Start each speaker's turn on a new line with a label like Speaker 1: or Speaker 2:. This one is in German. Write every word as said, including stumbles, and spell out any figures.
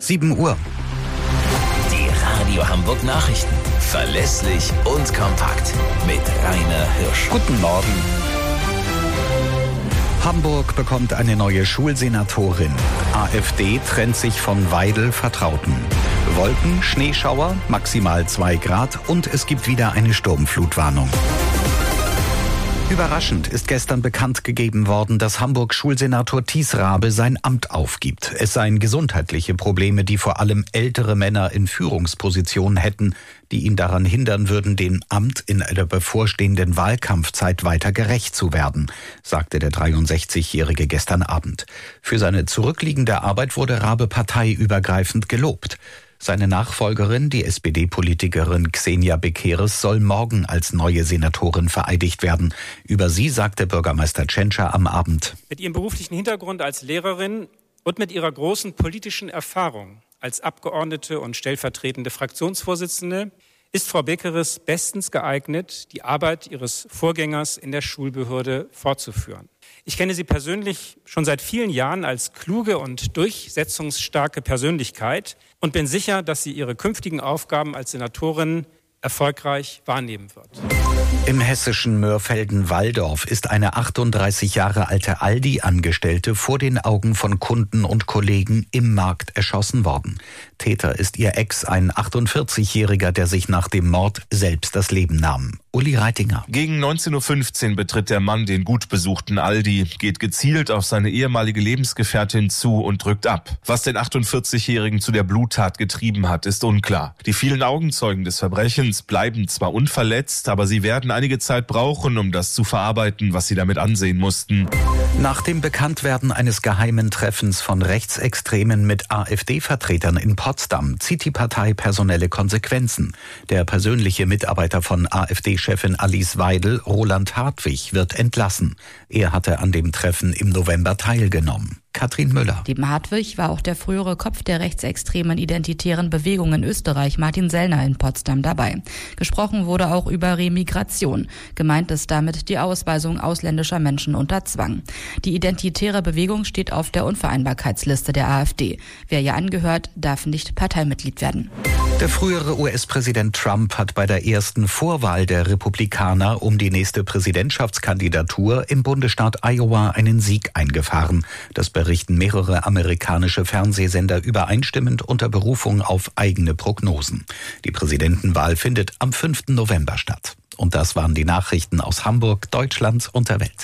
Speaker 1: sieben Uhr.
Speaker 2: Die Radio Hamburg Nachrichten. Verlässlich und kompakt. Mit Rainer Hirsch.
Speaker 1: Guten Morgen. Hamburg bekommt eine neue Schulsenatorin. AfD trennt sich von Weidel-Vertrauten. Wolken, Schneeschauer, maximal zwei Grad und es gibt wieder eine Sturmflutwarnung. Überraschend ist gestern bekannt gegeben worden, dass Hamburg-Schulsenator Thies Raabe sein Amt aufgibt. Es seien gesundheitliche Probleme, die vor allem ältere Männer in Führungspositionen hätten, die ihn daran hindern würden, dem Amt in der bevorstehenden Wahlkampfzeit weiter gerecht zu werden, sagte der dreiundsechzigjährige gestern Abend. Für seine zurückliegende Arbeit wurde Raabe parteiübergreifend gelobt. Seine Nachfolgerin, die S P D-Politikerin Xenia Bekeres, soll morgen als neue Senatorin vereidigt werden. Über sie sagte Bürgermeister Tschentscher am Abend:
Speaker 3: Mit ihrem beruflichen Hintergrund als Lehrerin und mit ihrer großen politischen Erfahrung als Abgeordnete und stellvertretende Fraktionsvorsitzende ist Frau Bekeres bestens geeignet, die Arbeit ihres Vorgängers in der Schulbehörde fortzuführen. Ich kenne sie persönlich schon seit vielen Jahren als kluge und durchsetzungsstarke Persönlichkeit und bin sicher, dass sie ihre künftigen Aufgaben als Senatorin erfolgreich wahrnehmen wird.
Speaker 1: Im hessischen Mörfelden-Walldorf ist eine achtunddreißig Jahre alte Aldi-Angestellte vor den Augen von Kunden und Kollegen im Markt erschossen worden. Täter ist ihr Ex, ein achtundvierzigjähriger, der sich nach dem Mord selbst das Leben nahm. Uli Reitinger.
Speaker 4: Gegen neunzehn Uhr fünfzehn betritt der Mann den gut besuchten Aldi, geht gezielt auf seine ehemalige Lebensgefährtin zu und drückt ab. Was den achtundvierzigjährigen zu der Bluttat getrieben hat, ist unklar. Die vielen Augenzeugen des Verbrechens bleiben zwar unverletzt, aber sie werden einige Zeit brauchen, um das zu verarbeiten, was sie damit ansehen mussten.
Speaker 1: Nach dem Bekanntwerden eines geheimen Treffens von Rechtsextremen mit AfD-Vertretern in Potsdam zieht die Partei personelle Konsequenzen. Der persönliche Mitarbeiter von AfD-Chefin Alice Weidel, Roland Hartwig, wird entlassen. Er hatte an dem Treffen im November teilgenommen. Katrin Müller.
Speaker 5: Neben Hartwig war auch der frühere Kopf der rechtsextremen identitären Bewegung in Österreich, Martin Sellner, in Potsdam dabei. Gesprochen wurde auch über Remigration. Gemeint ist damit die Ausweisung ausländischer Menschen unter Zwang. Die identitäre Bewegung steht auf der Unvereinbarkeitsliste der AfD. Wer ihr angehört, darf nicht Parteimitglied werden.
Speaker 1: Der frühere U S-Präsident Trump hat bei der ersten Vorwahl der Republikaner um die nächste Präsidentschaftskandidatur im Bundesstaat Iowa einen Sieg eingefahren. Das berichten mehrere amerikanische Fernsehsender übereinstimmend unter Berufung auf eigene Prognosen. Die Präsidentenwahl findet am fünften November statt. Und das waren die Nachrichten aus Hamburg, Deutschland und der Welt.